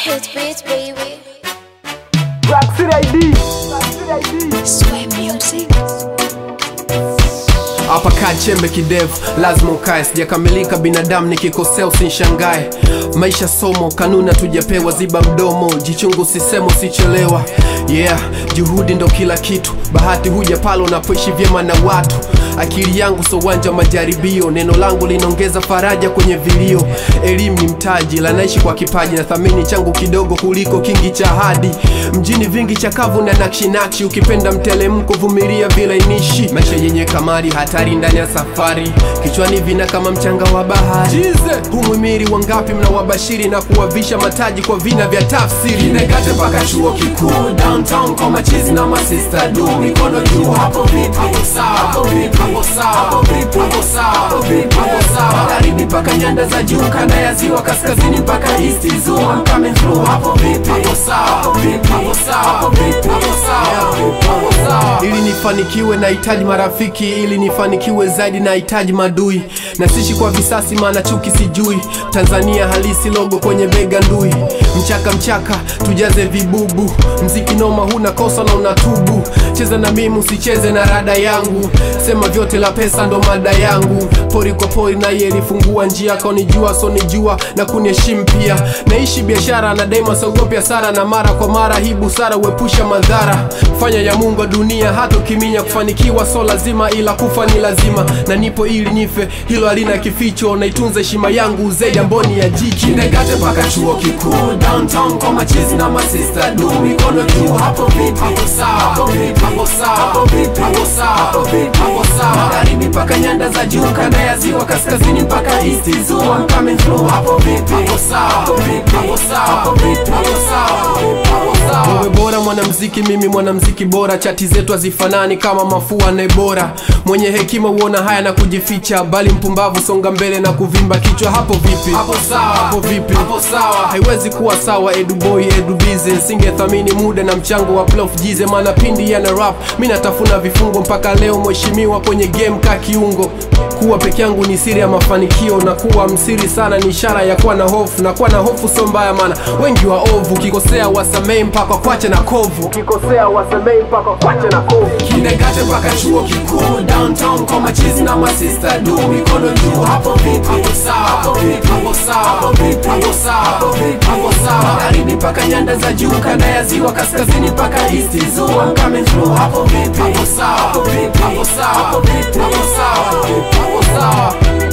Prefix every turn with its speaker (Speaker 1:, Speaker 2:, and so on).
Speaker 1: Hit beats, baby.
Speaker 2: Black City ID.
Speaker 1: Sway music.
Speaker 2: Hapa kaa chembe kidevu, lazima ukae. Sijakamilika binadamu, nikikosea usinishangae. Maisha somo, kanuni tujapewa, ziba mdomo, jichungu usisemo usichelewa. Yeah, juhudi ndo kila kitu. Bahati huja pale unapoishi vyema na watu. Akili yangu so uwanja majaribio, neno langu linaongeza faraja kwenye vilio. Elimu ni mtaji, la naishi kwa kipaji, na thamini changu kidogo kuliko kingi cha hadi. Mjini vingi chakavu na nakshi, ukipenda mtelemko vumilia bila inishi. Maisha yenye kamari, hatari ndani ya safari, kichwani vina kama mchanga wa bahari. Humwimiri wangapi mnawabashiri na kuwavisha mataji kwa vina vya tafsiri. Kinegate mpaka chuo kikuu, downtown kwa machizi na masista du. Mikono juu, hapo vipi? Hapo sawa, hapo vipi? Hapo sawa, hapo vipi? Hapo sawa, hapo vipi? Hapo sawa. Magharibi mpaka nyanda za juu, kanda ya ziwa, kaskazini mpaka east zoo. I'm coming through, hapo vipi? Hapo sawa, hapo vipi? Hapo sawa, hapo vipi? Hapo sawa, hapo sawa. Ili nifanikiwe nahitaji marafiki, ili nifanikiwe zaidi nahitaji madui. Na sishi kwa visasi maana chuki sijui. Tanzania halisi, logo kwenye bega ndui. Mchaka mchaka tujaze vibubu, mziki noma huna kosa na unatubu. Cheza na mimi usicheze na rada yangu, sema vyote la pesa ndo mada yangu. Pori kwa pori na yeye alifungua njia, kaunijua so nijua na kuniheshimu pia. Naishi biashara na daima sogopi hasara, na mara kwa mara hii busara uepusha madhara. Fanya ya Mungu wa dunia hata ukiminya, kufanikiwa so lazima ila kufa ni lazima. Na nipo ili nife, hilo halina kificho, naitunza heshima yangu zaidi amboni ya jicho. Kinegate mpaka chuo kikuu, downtown kwa machizi na masista du. Mikono juu, hapo vipi? Hapo sawa, hapo vipi? Hapo sawa, hapo vipi? Hapo sawa, hapo vipi? Hapo sawa. Magharibi mpaka nyanda za juu, kanda ya ziwa, kaskazini mpaka east zoo. I'm coming through, hapo vipi? Hapo sawa, hapo vipi? Hapo sawa, hapo vipi? Hapo sawa, hapo sawa. Wewe bora mwanamuziki, mimi mwanamuziki bora. Chati zetu hazifanani kama mafua na bora. Mwenye hekima uona haya na kujificha, bali mpumbavu songa mbele na kuvimba kichwa. Hapo vipi? Hapo sawa, hapo vipi? Hapo sawa. Haiwezi kuwa sawa, edu boy edu busy. Singethamini muda na mchango wa Plof Jize, maana pindi yana rap mimi natafuna vifungo. Mpaka leo mheshimiwa kwenye game ka kiungo. Kuwa peke yangu ni siri ya mafanikio, na kuwa msiri sana ni ishara ya kuwa na hofu. Na kuwa na hofu so mbaya, maana wengi wa ovu. Ukikosea wasamei mpaka kwache na kovu, ukikosea wasamei mpaka kwache na kovu. Kinegate mpaka chuo kikuu, downtown kwa machizi na masista du. Mikono juu, hapo vipi? Hapo sawa, hapo vipi? Hapo sawa, hapo vipi? Hapo sawa, hapo vipi? Hapo sawa. Magharibi mpaka nyanda za juu, kanda ya ziwa, kaskazini mpaka east zoo. I'm coming through, hapo vipi? Hapo sawa, hapo vipi? Hapo sawa, hapo vipi? Hapo sawa, hapo sawa.